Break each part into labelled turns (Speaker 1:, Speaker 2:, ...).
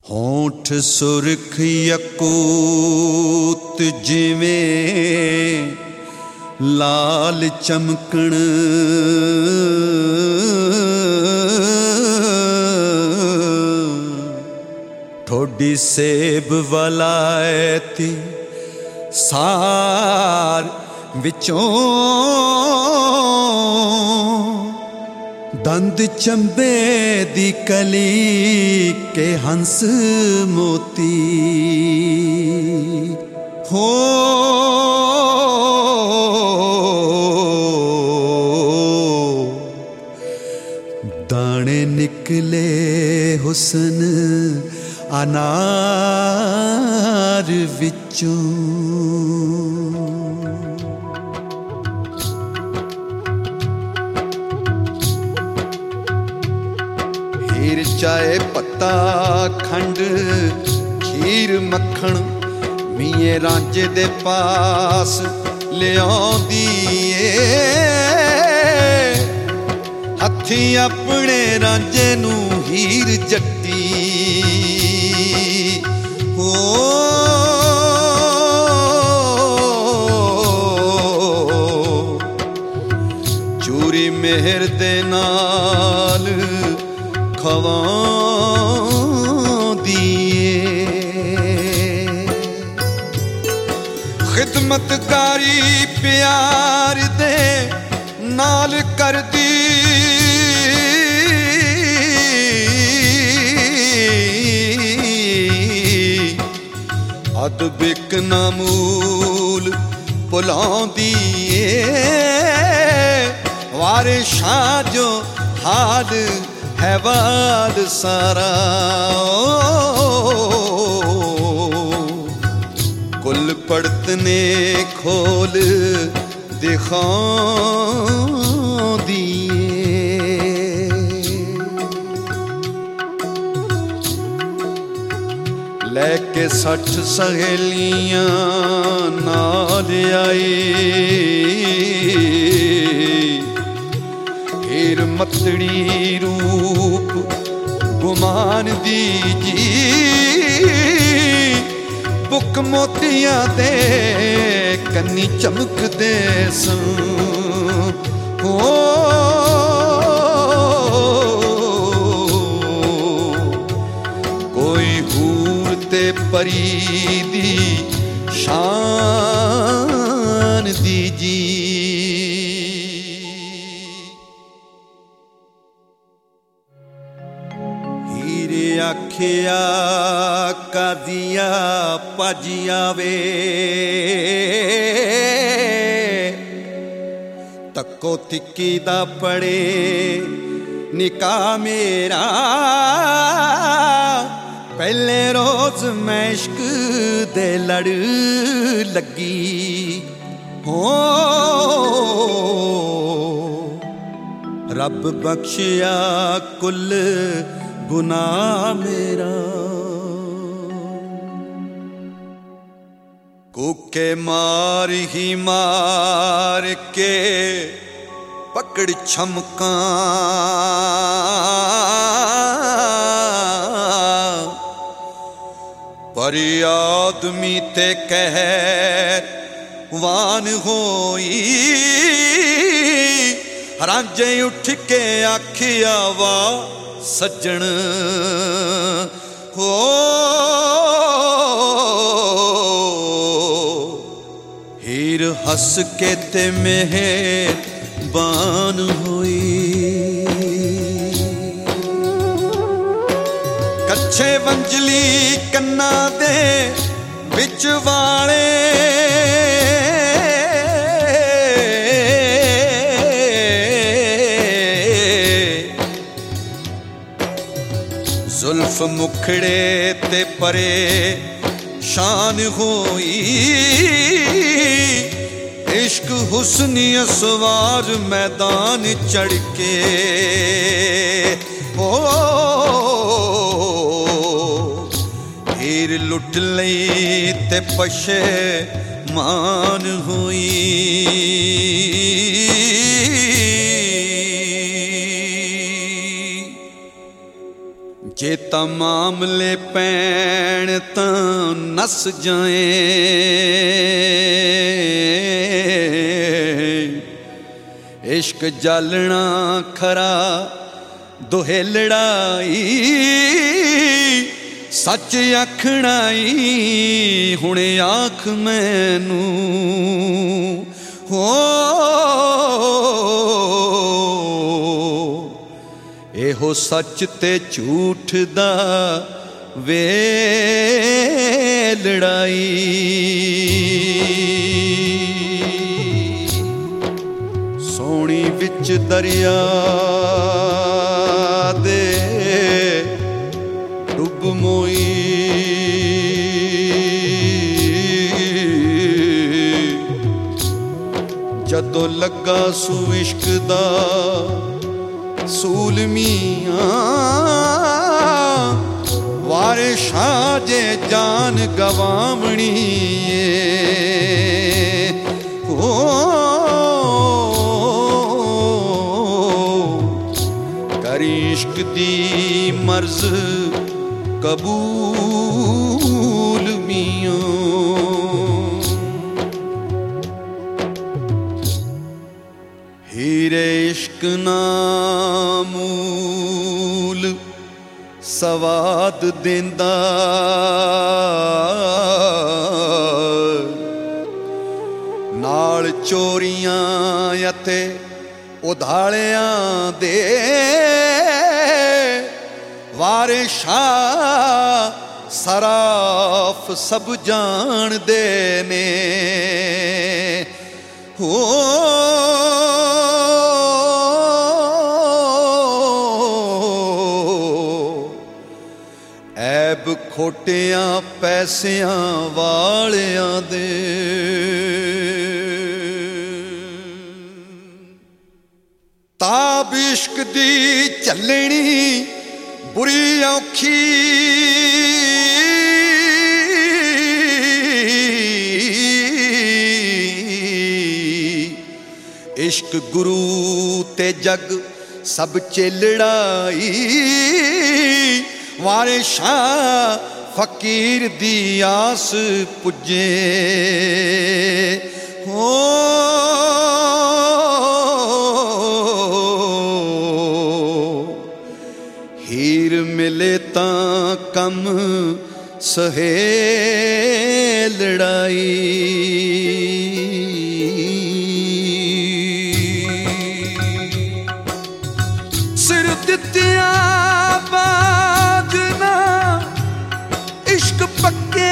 Speaker 1: होठ सुरख यकूत जिवें लाल चमकण, ठोडी सेब वलायती सार विचों, दंद चंबे दी कली के हंस मोती हो। दाने निकले हुस्न अनार विचों, हीर चाहे पत्ता खंड खीर मक्खण, मिये रांझे दे पास लियाउंदी ए, हथी अपने रांझे नू हीर जट्टी हो। चूरी मेहर दे नाल खवांदी ए, खिदमतकारी प्यार दे नाल करदी, अदब इक नामूल भुलाउंदी ए, वारिशां जो हाल है वाल सारा, कुल पड़तने खोल दिखाउंदी लेके 60 सहेलियां नाल आई, हीर मतड़ी रूप गुमान दी जी, बुक मोतियां दे कन्नी चमकदे सन हो। कोई हूर ते परी दी शान दी जी। हीरे आखिया कादिया पाजिया वे, तक्को तिक्की दा पड़े निका मेरा, पहले रोज मैं इश्क दे लड़ लगी हो। रब बख्शिया कुल गुनाह मेरा, कूके मार ही मार के पकड़ छमका, पर आदमी ते कहर वान होई, रांझे उठ के आखिया वा सज्जन हो। हीर हस के ते मेहरबान होई, कच्छे वंजली कन्ना दे बिच वाले, जुल्फ मुखड़े ते परे शान होई, इश्क हुस्नी असवार मैदान चढ़ के हो। हीर लुट लई ते पशे मान हुई, जे ਤਾਂ ਮਾਮਲੇ ਪੈਣ ਤਾਂ ਨੱਸ ਜਾਏ। ਇਸ਼ਕ ਜਾਲਣਾ ਖਰਾ ਦੋਹੇ ਲੜਾਈ, ਸੱਚ ਆਖਣਾ ਈ ਹੁਣ ਆਖ ਮੈਨੂੰ। ਹੋ ਇਹੋ ਸੱਚ ਤੇ ਝੂਠ ਦਾ ਵੇ ਲੜਾਈ। ਸੋਹਣੀ ਵਿੱਚ ਦਰਿਆ ਦੇ ਡੁੱਬ ਮੋਈ, ਜਦੋਂ ਲੱਗਾ ਸੂ ਇਸ਼ਕ ਦਾ ਸੂਲ ਮੀਆਂ, ਵਾਰੇ ਸ਼ਾਹ ਜੇ ਜਾਨ ਗਵਾਵਣੀ ਏ। ਕਰੀ ਇਸ਼ਕ ਦੀ ਮਰਜ਼ ਕਬੂਲ ਮੀਆਂ। ਹੀਰੇ ਇਸ਼ਕ ਨਾਮੂਲ ਸਵਾਦ ਦੇਂਦਾ, ਨਾਲ ਚੋਰੀਆਂ ਅਤੇ ਉਧਾਲਿਆਂ ਦੇ ਵਾਰੇ ਸ਼ਾਹ ਸਰਾਫ ਸਭ ਜਾਣਦੇ ਨੇ। ਐਬ ਖੋਟਿਆਂ ਪੈਸਿਆਂ ਵਾਲਿਆਂ ਦੇ, ਤਾਬ ਇਸ਼ਕ ਦੀ ਝੱਲਣੀ ਬੁਰੀ ਔਖੀ, ਇਸ਼ਕ ਗੁਰੂ ਤੇ ਜਗ ਸਭ ਚੇਲੜਾਈ, ਵਾਰੇ ਸ਼ਾਹ ਫਕੀਰ ਦੀ ਆਸ ਪੁੱਜੇ। ਹੋ ਹੀਰ ਮਿਲੇ ਤਾਂ ਕੰਮ ਸਹੇ ਲੜਾਈ। ਸਿਰ ਦਿੱਤਿਆਂ ਬਾਜ ਨਾ ਇਸ਼ਕ ਪੱਕੇ,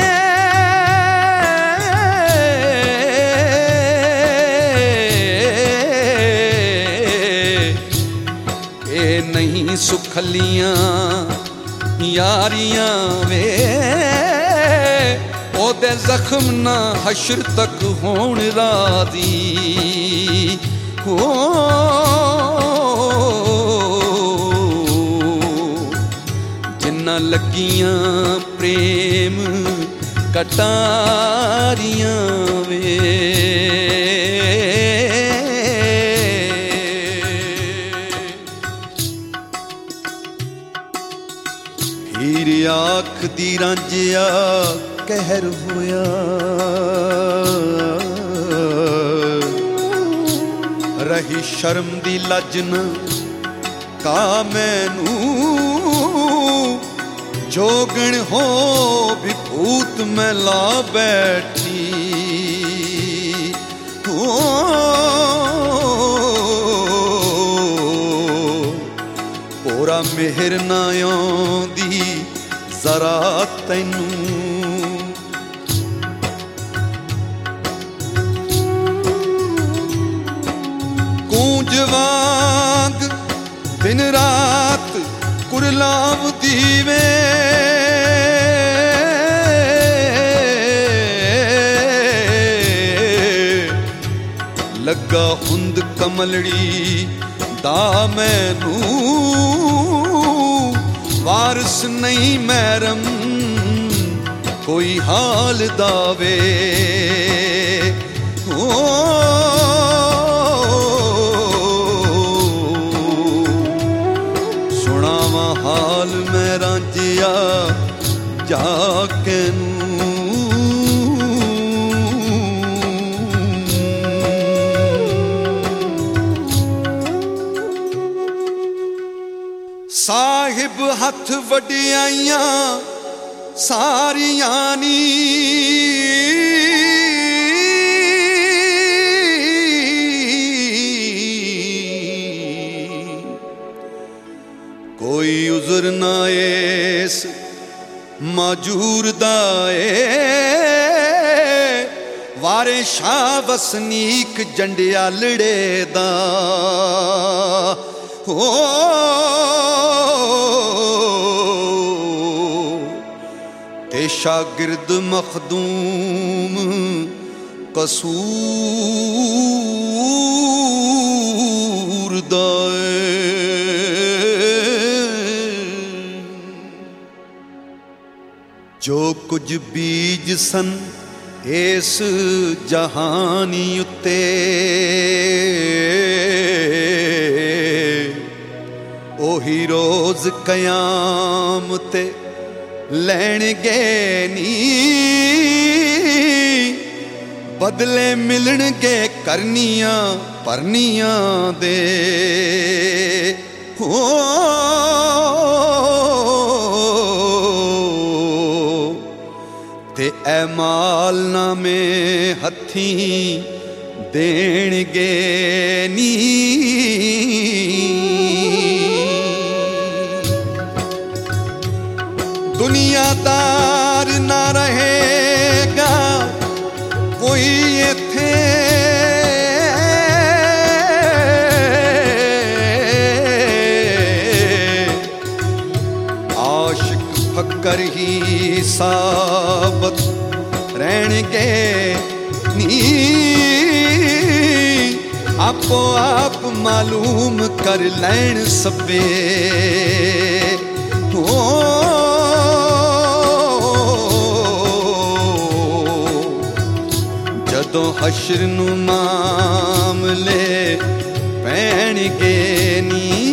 Speaker 1: ਇਹ ਨਹੀਂ ਸੁਖਲੀਆਂ ਯਾਰੀਆਂ ਵੇ, ਉਹਦੇ ਜ਼ਖਮ ਨਾ ਹਸ਼ਰ ਤੱਕ ਹੋਣ ਰਾਜ਼ੀ। ਜਿੰਨਾ ਲੱਗੀਆਂ ਪ੍ਰੇਮ ਕਟਾਰੀਆਂ ਵੇ, ਹੀਰ ਆਖਦੀ ਰਾਂਝਿਆ ਕਹਿਰ ਹੋਇਆ, ਰਹੀ ਸ਼ਰਮ ਦੀ ਲੱਜ ਨਾ ਕਾ ਮੈਨੂੰ, ਜੋਗਣ ਹੋ ਵਿਭੂਤ ਮੈਂ ਲਾ ਬੈਠੀ। ਭੋਰਾ ਮਿਹਰ ਨਾ ਆਉਂਦੀ ਜ਼ਰਾ ਤੈਨੂੰ, ਕੂੰਜ ਵਾਂਗ ਦਿਨ ਰਾਤ ਕੁਰਲਾਵਦੀ ਵੇ, ਲੱਗਾ ਹੁੰਦ ਕਮਲੜੀ ਦਾ ਮੈਨੂੰ, ਵਾਰਸ ਨਹੀਂ ਮਹਿਰਮ ਕੋਈ ਹਾਲ ਦਾਵੇ। ਸੁਣਾਵਾਂ ਹਾਲ ਮੈਂ ਰਾਂਝਿਆ जाके साहिब हथ वडियाइयां सारियां नी कोई उज़र ना एस माजूर दाए वारे शाह वसनीक जंडियालड़े दा हो ते शागिर्द मखदूम कसूर दाए जो कुछ बीज सन इस जहानी उत्ते ओही रोज कयामते लैणगे नी बदले मिलणगे करनियां परनियां दे हो ते ऐ माल नामे हथी देणगे नी दुनियादार ना रहेगा कोई इत्थे आशिक फकर ही साबत रहणगे नी आपो आप मालूम कर लैण सबे हो जदों हशर नू मामले पैणगे नी